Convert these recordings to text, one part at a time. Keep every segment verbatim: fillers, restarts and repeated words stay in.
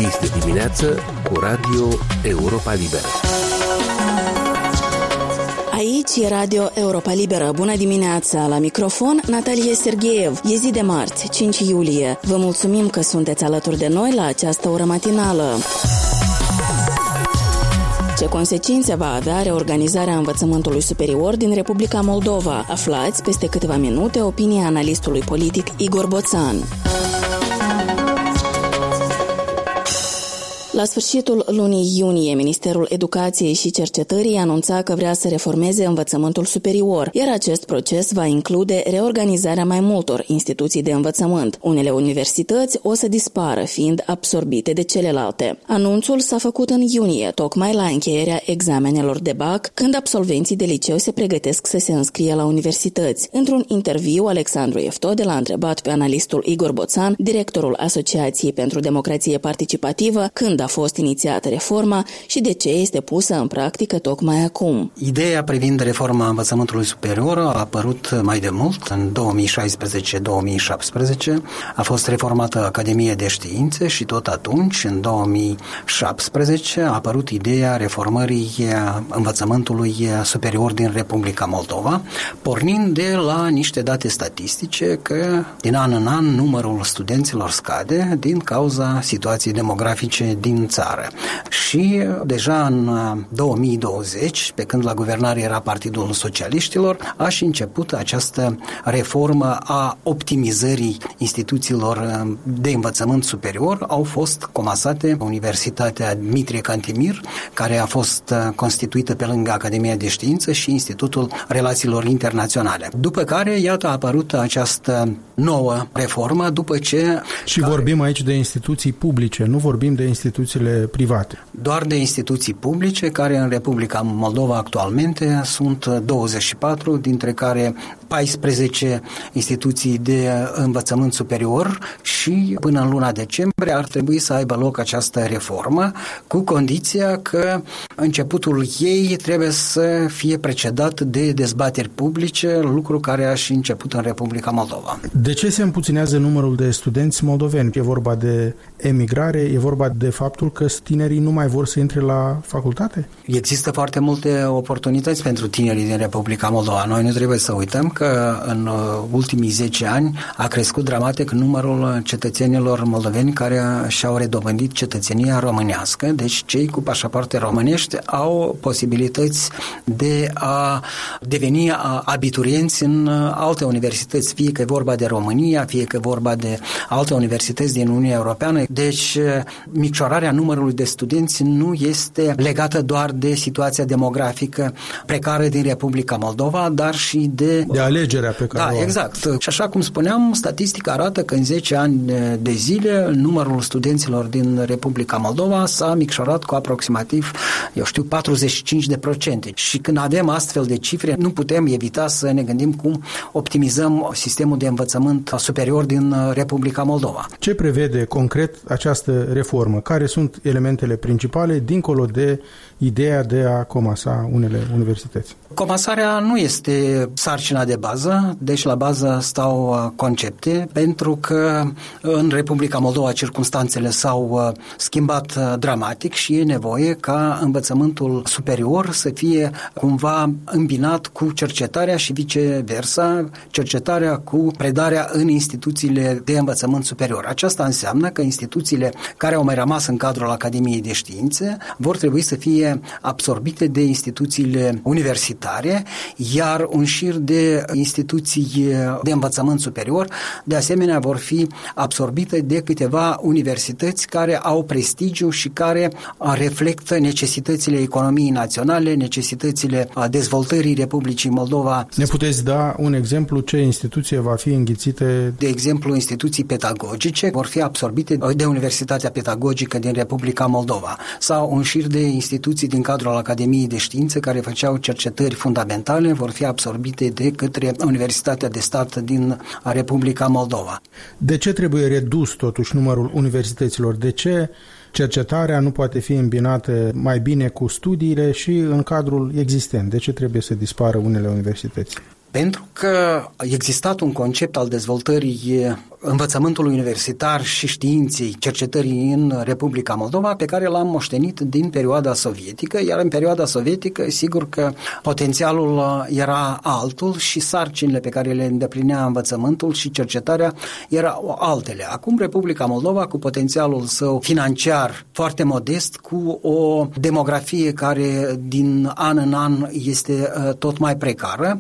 Este dimineață cu Radio Europa Liberă. Aici e Radio Europa Liberă. Bună dimineața! La microfon, Natalia Sergeev. E zi de marți, cinci iulie. Vă mulțumim că sunteți alături de noi la această oră matinală. Ce consecințe va avea reorganizarea învățământului superior din Republica Moldova? Aflați peste câteva minute opinia analistului politic Igor Boțan. La sfârșitul lunii iunie, Ministerul Educației și Cercetării anunța că vrea să reformeze învățământul superior, iar acest proces va include reorganizarea mai multor instituții de învățământ. Unele universități o să dispară, fiind absorbite de celelalte. Anunțul s-a făcut în iunie, tocmai la încheierea examenelor de bac, când absolvenții de liceu se pregătesc să se înscrie la universități. Într-un interviu, Alexandru Eftode l-a întrebat pe analistul Igor Boțan, directorul Asociației pentru Democrație Participativă, când a fost inițiată reforma și de ce este pusă în practică tocmai acum. Ideea privind reforma învățământului superior a apărut mai de mult, în două mii șaisprezece două mii șaptesprezece. A fost reformată Academia de Științe și tot atunci, în două mii șaptesprezece, a apărut ideea reformării învățământului superior din Republica Moldova, pornind de la niște date statistice că din an în an numărul studenților scade din cauza situației demografice din țară. Și deja în două mii douăzeci, pe când la guvernare era Partidul Socialiștilor, a și început această reformă a optimizării instituțiilor de învățământ superior. Au fost comasate Universitatea Dmitrie Cantemir, care a fost constituită pe lângă Academia de Știință, și Institutul Relațiilor Internaționale. După care, iată, a apărut această nouă reformă, după ce... Și care... vorbim aici de instituții publice, nu vorbim de instituțiile private. Doar de instituții publice, care în Republica Moldova actualmente sunt douăzeci și patru, dintre care paisprezece instituții de învățământ superior, și până în luna decembrie ar trebui să aibă loc această reformă, cu condiția că începutul ei trebuie să fie precedat de dezbateri publice, lucru care a și început în Republica Moldova. De ce se împuținează numărul de studenți moldoveni? E vorba de emigrare? E vorba de faptul că tinerii nu mai vor să intre la facultate? Există foarte multe oportunități pentru tinerii din Republica Moldova. Noi nu trebuie să uităm că în ultimii zece ani a crescut dramatic numărul cetățenilor moldoveni care și-au redobândit cetățenia românească, deci cei cu pașapoarte românești au posibilități de a deveni abiturienți în alte universități, fie că e vorba de România, fie că e vorba de alte universități din Uniunea Europeană. Deci micșorarea numărului de studenți nu este legată doar de situația demografică precară din Republica Moldova, dar și de... De alegerea pe care Da, o... exact. Și așa cum spuneam, statistica arată că în zece ani de zile numărul studenților din Republica Moldova s-a micșorat cu aproximativ, eu știu, patruzeci și cinci de procente. Și când avem astfel de cifre, nu putem evita să ne gândim cum optimizăm sistemul de învățământ superior din Republica Moldova. Ce prevede concret această reformă? Care sunt elementele principale dincolo de ideea de a comasa unele universități? Comasarea nu este sarcina de bază, deci la bază stau concepte, pentru că în Republica Moldova circumstanțele s-au schimbat dramatic și e nevoie ca învățământul superior să fie cumva îmbinat cu cercetarea și viceversa, cercetarea cu predarea în instituțiile de învățământ superior. Aceasta înseamnă că instituțiile care au mai rămas în cadrul Academiei de Științe vor trebui să fie absorbite de instituțiile universitare, iar un șir de instituții de învățământ superior de asemenea vor fi absorbite de câteva universități care au prestigiu și care reflectă necesitățile economiei naționale, necesitățile dezvoltării Republicii Moldova. Ne puteți da un exemplu ce instituție va fi înghițite? De exemplu, instituții pedagogice vor fi absorbite de Universitatea Pedagogică din Republica Moldova sau un șir de instituții din cadrul Academiei de Științe care făceau cercetări fundamentale vor fi absorbite de către Universitatea de Stat din Republica Moldova. De ce trebuie redus totuși numărul universităților? De ce cercetarea nu poate fi îmbinată mai bine cu studiile și în cadrul existent? De ce trebuie să dispară unele universități? Pentru că a existat un concept al dezvoltării învățământului universitar și științei, cercetării în Republica Moldova, pe care l-am moștenit din perioada sovietică, iar în perioada sovietică, sigur că potențialul era altul și sarcinile pe care le îndeplinea învățământul și cercetarea erau altele. Acum Republica Moldova, cu potențialul său financiar foarte modest, cu o demografie care din an în an este tot mai precară,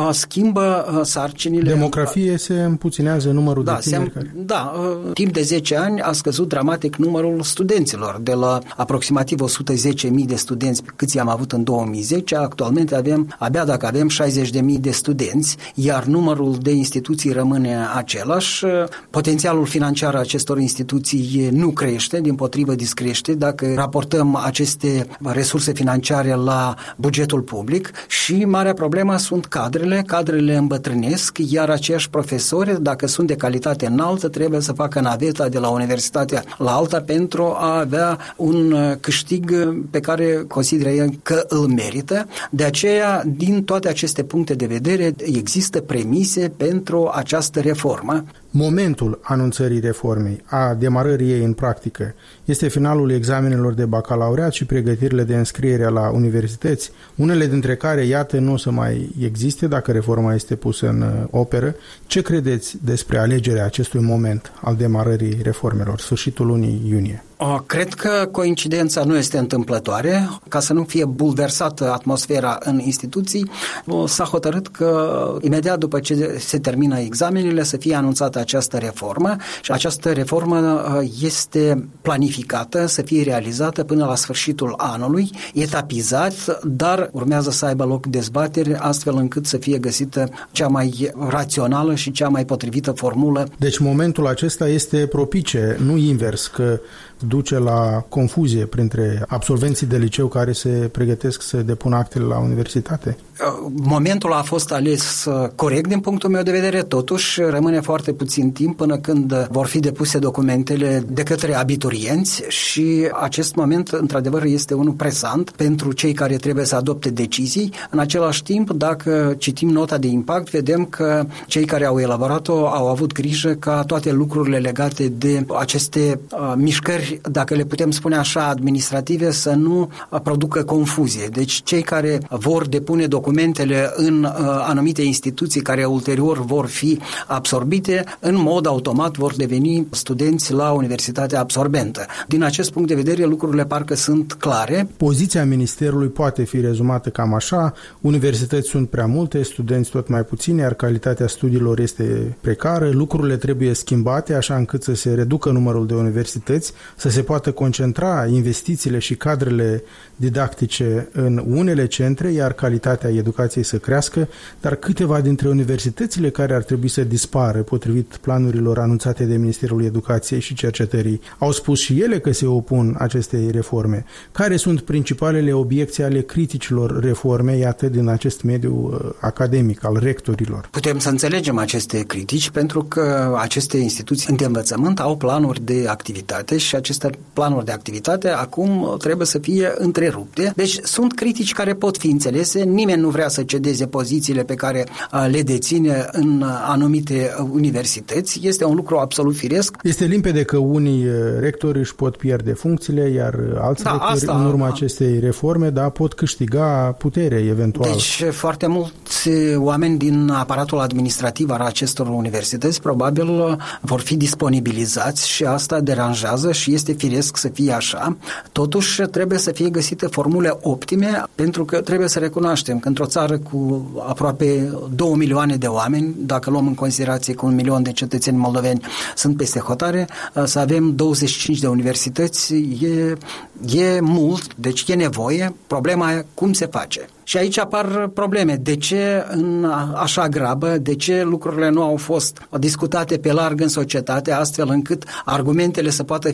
schimbă sarcinile. Demografie se împuținează numărul da, de tineri se, care... Da, timp de zece ani a scăzut dramatic numărul studenților, de la aproximativ o sută zece mii de studenți câți am avut în două mii zece, actualmente avem, abia dacă avem șaizeci de mii de studenți, iar numărul de instituții rămâne același. Potențialul financiar al acestor instituții nu crește, dimpotrivă discrește dacă raportăm aceste resurse financiare la bugetul public și marea problemă sunt cadrele, cadrele îmbătrânesc, iar aceiași profesori, dacă sunt de calitate înaltă, trebuie să facă naveta de la universitatea la alta pentru a avea un câștig pe care consideră el că îl merită. De aceea, din toate aceste puncte de vedere, există premise pentru această reformă. Momentul anunțării reformei, a demarării ei în practică, este finalul examenelor de bacalaureat și pregătirile de înscriere la universități, unele dintre care, iată, nu o să mai existe dacă reforma este pusă în operă. Ce credeți despre alegerea acestui moment al demarării reformelor, sfârșitul lunii iunie? O, cred că coincidența nu este întâmplătoare. Ca să nu fie bulversată atmosfera în instituții, s-a hotărât că imediat după ce se termină examenele să fie anunțată această reformă și această reformă este planificată să fie realizată până la sfârșitul anului, etapizat, dar urmează să aibă loc dezbateri astfel încât să fie găsită cea mai rațională și cea mai potrivită formulă. Deci momentul acesta este propice, nu invers, că duce la confuzie printre absolvenții de liceu care se pregătesc să depună actele la universitate? Momentul a fost ales corect din punctul meu de vedere, totuși rămâne foarte puțin timp până când vor fi depuse documentele de către abiturienți și acest moment, într-adevăr, este unul presant pentru cei care trebuie să adopte decizii. În același timp, dacă citim nota de impact, vedem că cei care au elaborat-o au avut grijă ca toate lucrurile legate de aceste uh, mișcări, dacă le putem spune așa, administrative, să nu producă confuzie. Deci cei care vor depune documentele în uh, anumite instituții care ulterior vor fi absorbite, în mod automat vor deveni studenți la universitatea absorbentă. Din acest punct de vedere, lucrurile parcă sunt clare. Poziția Ministerului poate fi rezumată cam așa: universități sunt prea multe, studenți tot mai puțini, iar calitatea studiilor este precară, lucrurile trebuie schimbate așa încât să se reducă numărul de universități, să se poată concentra investițiile și cadrele didactice în unele centre, iar calitatea educației să crească, dar câteva dintre universitățile care ar trebui să dispară, potrivit planurilor anunțate de Ministerul Educației și Cercetării, au spus și ele că se opun acestei reforme. Care sunt principalele obiecții ale criticilor reformei, iată, din acest mediu academic, al rectorilor? Putem să înțelegem aceste critici pentru că aceste instituții de învățământ au planuri de activitate și aceste planuri de activitate acum trebuie să fie întrerupte. Deci sunt critici care pot fi înțelese, nimeni nu vrea să cedeze pozițiile pe care le deține în anumite universități, este un lucru absolut firesc. Este limpede că unii rectori își pot pierde funcțiile, iar alți da, rectori asta, în urma da. acestei reforme da, pot câștiga putere eventual. Deci foarte mulți oameni din aparatul administrativ al acestor universități probabil vor fi disponibilizați și asta deranjează și este firesc să fie așa. Totuși trebuie să fie găsite formule optime, pentru că trebuie să recunoaștem că într-o țară cu aproape două milioane de oameni, dacă luăm în considerație că un milion de cetățeni moldoveni sunt peste hotare, să avem douăzeci și cinci de universități e, e mult, deci e nevoie. Problema e cum se face. Și aici apar probleme. De ce în așa grabă, de ce lucrurile nu au fost discutate pe larg în societate, astfel încât argumentele să poată fi foarte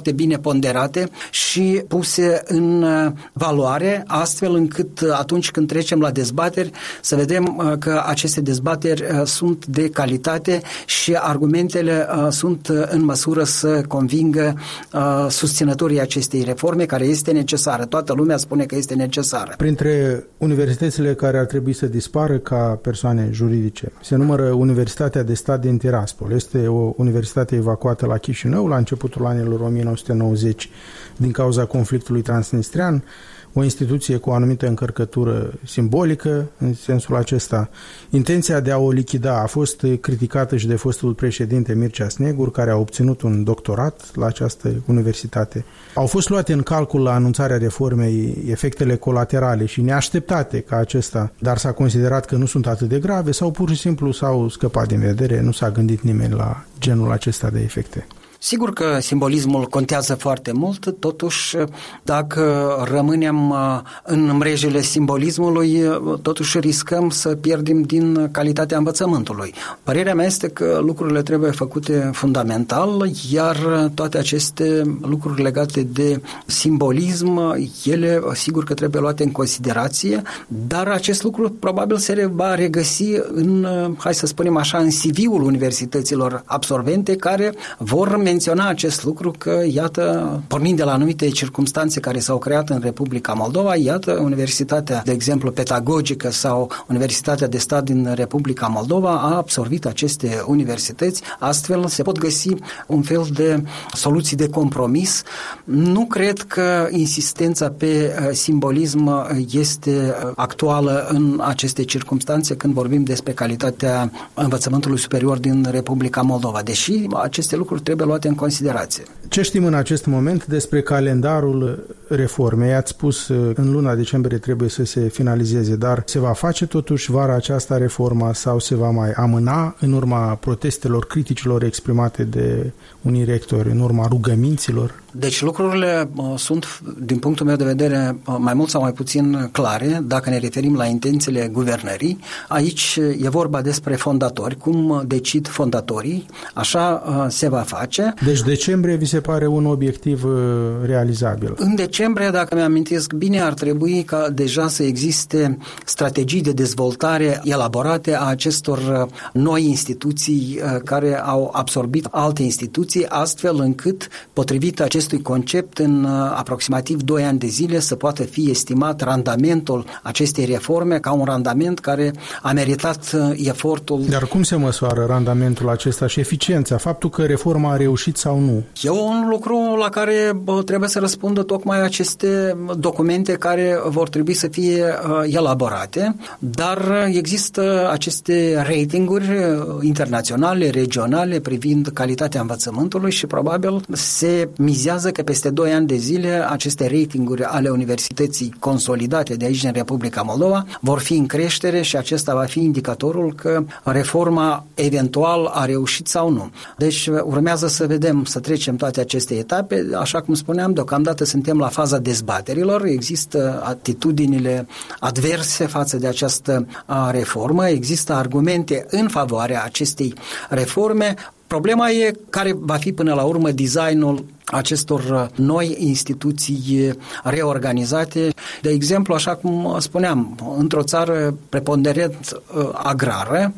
foarte bine ponderate și puse în valoare, astfel încât atunci când trecem la dezbateri să vedem că aceste dezbateri sunt de calitate și argumentele sunt în măsură să convingă susținătorii acestei reforme, care este necesară. Toată lumea spune că este necesară. Printre universitățile care ar trebui să dispară ca persoane juridice se numără Universitatea de Stat din Tiraspol. Este o universitate evacuată la Chișinău la începutul anilor o mie nouă sute nouăzeci din cauza conflictului transnistrean, o instituție cu o anumită încărcătură simbolică în sensul acesta. Intenția de a o lichida a fost criticată și de fostul președinte Mircea Snegur, care a obținut un doctorat la această universitate. Au fost luate în calcul la anunțarea reformei efectele colaterale și neașteptate ca acesta, dar s-a considerat că nu sunt atât de grave sau pur și simplu s-au scăpat din vedere, nu s-a gândit nimeni la genul acesta de efecte. Sigur că simbolismul contează foarte mult, totuși dacă rămânem în mrejele simbolismului, totuși riscăm să pierdem din calitatea învățământului. Părerea mea este că lucrurile trebuie făcute fundamental, iar toate aceste lucruri legate de simbolism, ele sigur că trebuie luate în considerație, dar acest lucru probabil se va regăsi în, hai să spunem așa, în C V-ul universităților absolvente, care vor menționa acest lucru că, iată, pornind de la anumite circumstanțe care s-au creat în Republica Moldova, iată, Universitatea, de exemplu, Pedagogică sau Universitatea de Stat din Republica Moldova a absorbit aceste universități, astfel se pot găsi un fel de soluții de compromis. Nu cred că insistența pe simbolism este actuală în aceste circumstanțe când vorbim despre calitatea învățământului superior din Republica Moldova, deși aceste lucruri trebuie luate în considerație. Ce știm în acest moment despre calendarul reformei? Ați spus în luna decembrie trebuie să se finalizeze, dar se va face totuși vara aceasta reforma sau se va mai amâna în urma protestelor, criticilor exprimate de unii rectori, în urma rugăminților? Deci lucrurile uh, sunt, din punctul meu de vedere, uh, mai mult sau mai puțin clare, dacă ne referim la intențiile guvernării. Aici e vorba despre fondatori, cum decid fondatorii, așa uh, se va face. Deci decembrie vi se pare un obiectiv uh, realizabil? În decembrie, dacă mi-amintesc bine, ar trebui ca deja să existe strategii de dezvoltare elaborate a acestor uh, noi instituții uh, care au absorbit alte instituții, astfel încât, potrivit acestui acestui concept, în aproximativ doi ani de zile să poată fi estimat randamentul acestei reforme ca un randament care a meritat efortul. Dar cum se măsoară randamentul acesta și eficiența? Faptul că reforma a reușit sau nu? E un lucru la care bă, trebuie să răspundă tocmai aceste documente care vor trebui să fie uh, elaborate, dar există aceste ratinguri internaționale, regionale privind calitatea învățământului și probabil se mizează că peste doi ani de zile aceste ratinguri ale universității consolidate de aici în Republica Moldova vor fi în creștere și acesta va fi indicatorul că reforma eventual a reușit sau nu. Deci urmează să vedem, să trecem toate aceste etape. Așa cum spuneam, deocamdată suntem la faza dezbaterilor, există atitudinile adverse față de această reformă, există argumente în favoarea acestei reforme. Problema e care va fi până la urmă designul acestor noi instituții reorganizate. De exemplu, așa cum spuneam, într-o țară preponderent agrară,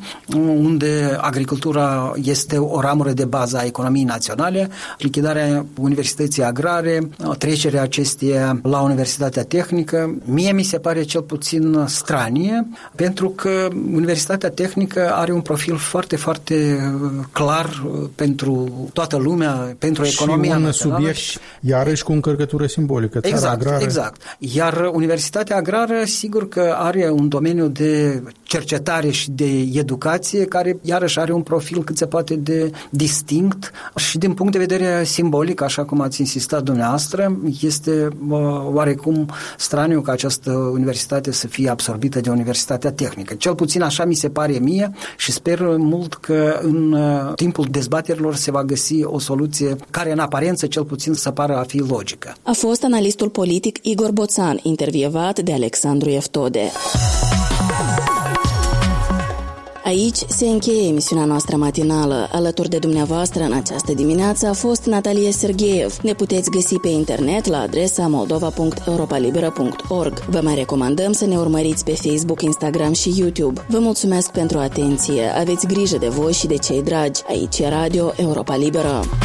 unde agricultura este o ramură de bază a economiei naționale, lichidarea Universității Agrare, trecerea acesteia la Universitatea Tehnică, mie mi se pare cel puțin stranie, pentru că Universitatea Tehnică are un profil foarte, foarte clar pentru toată lumea, pentru economia națională. Subiect, iarăși cu încărcătură simbolică, țara exact, agrară. Exact. Iar Universitatea Agrară, sigur că are un domeniu de cercetare și de educație care, iarăși, are un profil cât se poate de distinct și din punct de vedere simbolic, așa cum ați insistat dumneavoastră, este uh, oarecum straniu ca această universitate să fie absorbită de Universitatea Tehnică. Cel puțin așa mi se pare mie și sper mult că în uh, timpul dezbaterilor se va găsi o soluție care în aparență cel puțin să pară a fi logică. A fost analistul politic Igor Boțan, intervievat de Alexandru Eftode. Aici se încheie emisiunea noastră matinală. Alături de dumneavoastră în această dimineață a fost Natalie Sergeev. Ne puteți găsi pe internet la adresa moldova punct europalibera punct org. Vă mai recomandăm să ne urmăriți pe Facebook, Instagram și YouTube. Vă mulțumesc pentru atenție. Aveți grijă de voi și de cei dragi. Aici e Radio Europa Liberă.